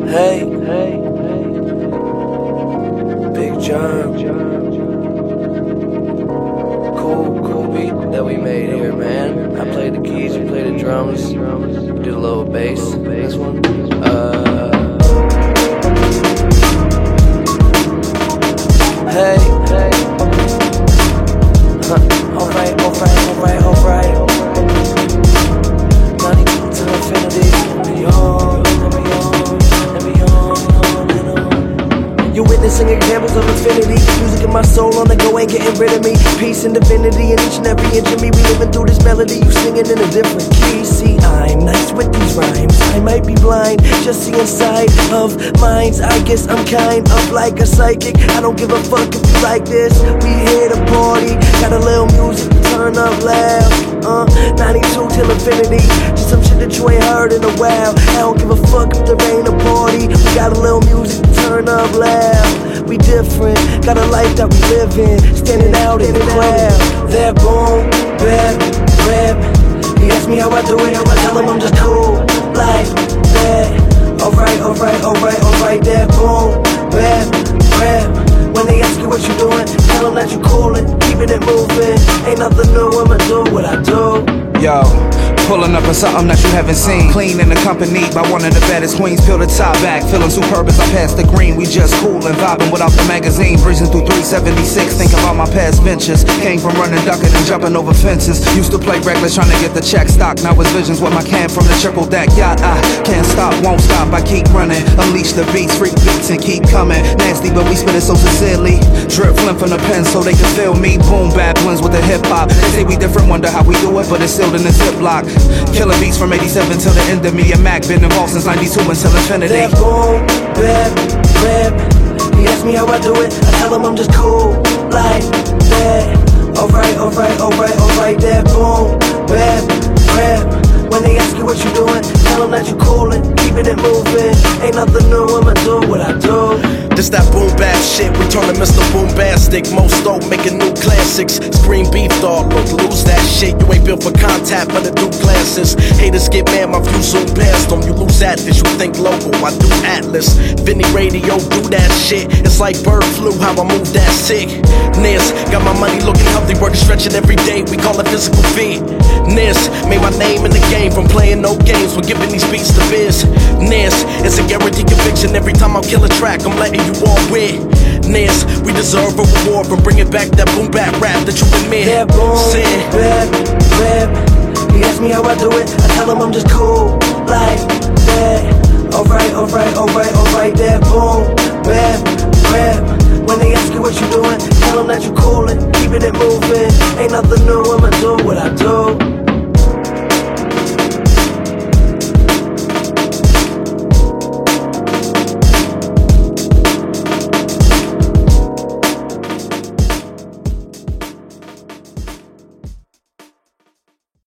Hey, Big John. Cool beat that we made here, man. I played the keys, you played the drums, we did a little bass. This one. Hey. Alright. 92 to infinity, beyond. You're witnessing examples of infinity. Music in my soul on the go, ain't getting rid of me. Peace and divinity in each and every inch of me. We living through this melody, you singing in a different key. See, I'm nice with these rhymes. I might be blind, just see inside of minds. I guess I'm kind of like a psychic. I don't give a fuck if you like this. We here to party, got a little music, turn up loud. 92 till infinity. Just some shit that you ain't heard in a while. I don't give a fuck if there ain't a party. We got a little music, turn up loud. We different, got a life that we live in. Standing out in the crowd. That boom, bap, rap. He ask me how I do it, I tell him I'm just cool like that. Alright. That boom, bap, rap. When they ask you what you doing, tell them that you coolin', keeping it moving. Ain't nothing new, I'ma do what I do. Yo, pulling up on something that you haven't seen. Clean and accompanied by one of the baddest queens. Peel the top back, feeling superb as I pass the green. We just coolin', vibing without the magazine. Breezing through 376, think about my past ventures. Came from running, ducking, and jumping over fences. Used to play reckless, trying to get the check stock. Now it's visions with my can from the triple deck yacht. I can't stop, won't stop, I keep running. Unleash the beats, freak beats, and keep coming. Nasty, but we spit it so sincerely. Drip, flim from the pen so they can feel me. Boom, bad blends with the hip hop. They say we different, wonder how we do it, but it's sealed in the ziplock. Killer beats from 87 till the end of me and Mac. Been involved since 92 until infinity. That boom, bap, rap. He ask me how I do it, I tell him I'm just cool like that. Alright. That boom, bap, rap. When they ask you what you doing, tell them that you coolin', keeping it moving. Ain't nothing new, I'ma do what I do. This that boom bap shit, returning Mr. Boombastic. Most dope, making new classics. Scream beef dog, look, lose that shit. You ain't built for contact, but to do glasses. Haters get mad, my views zoom past them. You lose at this, you think local, I do Atlas. Vinny Radio, do that shit. It's like bird flu, how I move that sick. Nis, got my money looking healthy, working stretching every day. We call it physical fitness. Made my name in the game from playing no games, from giving these beats to business. It's a guaranteed conviction every time I kill a track. I'm letting you all witness. We deserve a reward for bringing back that boom bap rap that you admit. That boom bap rap. He ask me how I do it, I tell him I'm just cool like that. Alright. That boom bap rap. When they ask you what you doing, tell them that you coolin', keeping it moving. Ain't nothing new, I'ma do what I do.